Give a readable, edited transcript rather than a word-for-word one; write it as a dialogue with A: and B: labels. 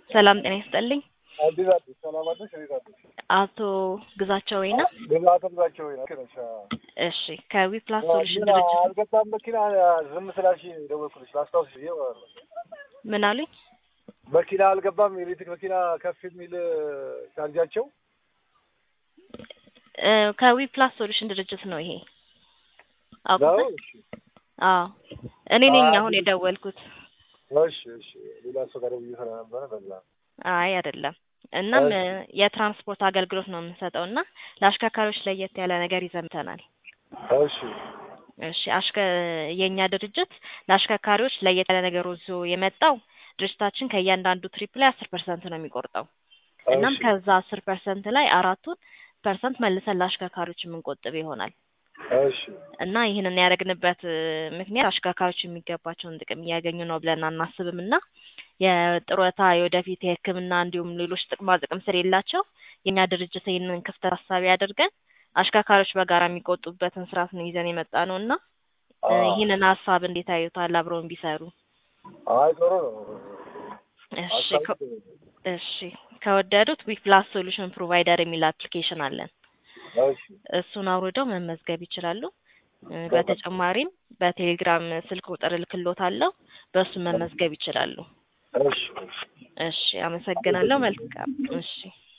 A: ሰላም ጤና ይስጥልኝ።
B: አዲስ ሰላም አዲስ ሪዛት
A: አቶ ግዛቸው ወይና
B: ግዛቸው ወይ ከነሻ
A: እሺ ከዊፕላስ ሶሉሽን ድርጅት
B: አልገባም መኪና ዝም ስላልሽ ደወልኩልሽ ላስታውስ ብዬ
A: ምን አሉኝ?
B: መኪና አልገባም ኤሌክትሪክ መኪና ከፍ የሚል ቻርጃቸው
A: ከዊፕላስ ሶሉሽን ድርጅት ነው ይሄ። አውቀው አዎ እኔ ነኝ አሁን የደወልኩት።
B: እሺ ሌላ ሰው ጋር እየሰራ ነበር በዛ
A: አይ አይደለም። እናም የትራንስፖርት አገልግሎት ነው የምንሰጠውና ለአሽከርካሪዎች ለየት ያለ ነገር ይዘምተናል። እሺ የኛ ድርጅት ለአሽከርካሪዎች ለየት ያለ ነገር ይዞ የመጣው ድርጅታችን ከእያንዳንዱ ትሪፕ ላይ 10% ነው የሚቆርጠው። እናም ከዛ 10% ላይ 4% መልሰን ለአሽከርካሪዎች የምንቆጥብ ይሆናል። እና ይሄንን ያደረግንበት ምክንያት አሽከርካሪዎች የሚገባቸውን ጥቅም እያገኙ ነው ብለን አናስብምና የጥሮታ የወደፊት የሕክምና እንዲሁም ሌሎች ጥቅማ ጥቅም ስለሌላቸው የኛ ድርጅት ይሄንን ክፍተት ሐሳብ ያደርገን አሽከርካሪዎች በጋራ የሚቆጡበትን ስርዓት ነው ይዘን የመጣነውና ይሄንን ሐሳብ እንዴት አዩታል አብረውን ቢሰሩ?
B: አይ ጥሩ ነው።
A: እሺ ከወደዱት ዊፕላስ ሶሉሽን ፕሮቫይደር የሚል አፕሊኬሽን አለን። እሱን አውርደው መመዝገብ ይችላሉ። በተጨማሪም በቴሌግራም ስልክ ቁጥር ልክሎታለሁ በሱ መመዝገብ ይችላሉ። እሺ አመሰግናለሁ። መልካም እሺ